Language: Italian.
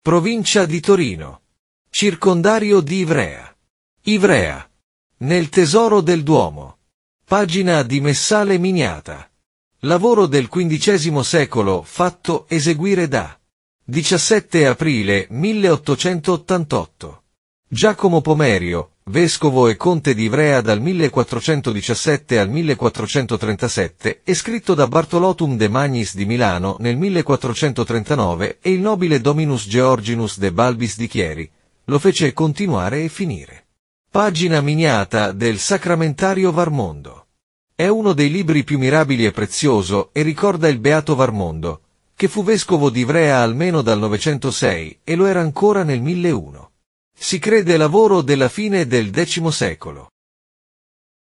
Provincia di Torino. Circondario di Ivrea. Ivrea. Nel tesoro del Duomo. Pagina di Messale miniata. Lavoro del XV secolo fatto eseguire da 17 aprile 1888. Giacomo Pomerio, vescovo e conte di Ivrea dal 1417 al 1437, e scritto da Bartolotum de Magnis di Milano nel 1439 e il nobile Dominus Georginus de Balbis di Chieri, lo fece continuare e finire. Pagina miniata del Sacramentario Varmondo. È uno dei libri più mirabili e prezioso e ricorda il beato Varmondo, che fu vescovo di Ivrea almeno dal 906 e lo era ancora nel 1001. Si crede lavoro della fine del X secolo.